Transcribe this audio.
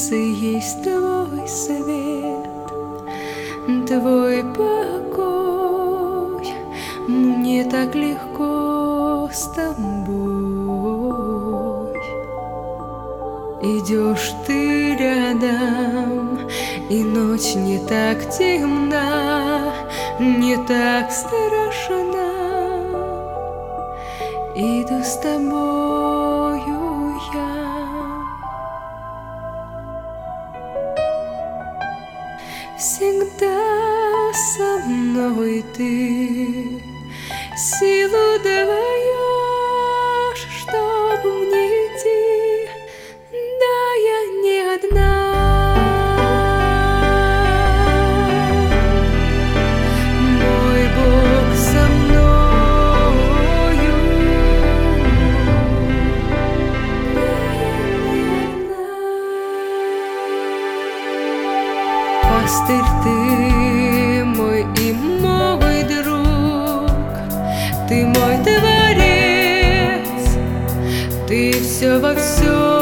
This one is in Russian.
сердце есть твой свет, твой покой. Мне так легко с тобой. Идешь ты рядом, и ночь не так темна, не так страшна. Иду с тобою я. Всегда со мной ты силу даешь, чтоб мне идти. Да, я не одна. Мой Бог со мною. Да, я не одна. Пастырь ты мой и мой друг, ты мой творец, ты все во всем.